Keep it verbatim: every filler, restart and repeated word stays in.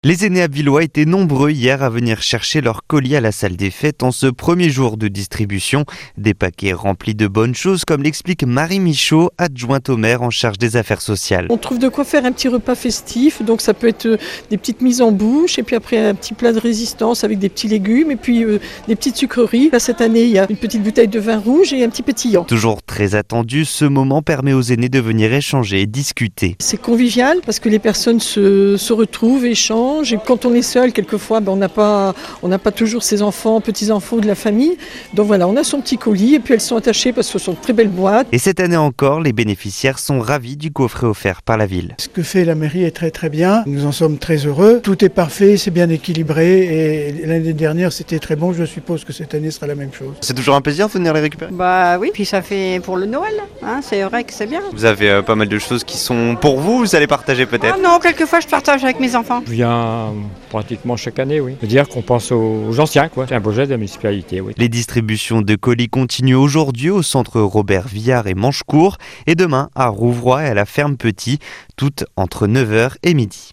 Les aînés abbvillois étaient nombreux hier à venir chercher leurs colis à la salle des fêtes en ce premier jour de distribution. Des paquets remplis de bonnes choses, comme l'explique Marie Michaud, adjointe au maire en charge des affaires sociales. On trouve de quoi faire un petit repas festif, donc ça peut être des petites mises en bouche, et puis après un petit plat de résistance avec des petits légumes, et puis euh, des petites sucreries. Là, cette année, il y a une petite bouteille de vin rouge et un petit pétillant. Toujours très attendu, ce moment permet aux aînés de venir échanger et discuter. C'est convivial parce que les personnes se, se retrouvent, échangent. Et quand on est seul, quelquefois, ben on n'a pas, on n'a pas toujours ses enfants, petits-enfants de la famille. Donc voilà, on a son petit colis et puis elles sont attachées parce que ce sont de très belles boîtes. Et cette année encore, les bénéficiaires sont ravis du coffret offert par la ville. Ce que fait la mairie est très très bien. Nous en sommes très heureux. Tout est parfait, c'est bien équilibré et l'année dernière c'était très bon. Je suppose que cette année sera la même chose. C'est toujours un plaisir de venir les récupérer. Bah oui, puis ça fait pour le Noël. Hein, c'est vrai que c'est bien. Vous avez euh, pas mal de choses qui sont pour vous. Vous allez partager peut-être. Ah non, quelquefois je partage avec mes enfants. Je viens pratiquement chaque année, oui. C'est-à-dire qu'on pense aux anciens, quoi. C'est un projet de la municipalité, oui. Les distributions de colis continuent aujourd'hui au centre Robert Viard et Manchecourt et demain à Rouvroy et à la ferme Petit, toutes entre neuf heures et midi.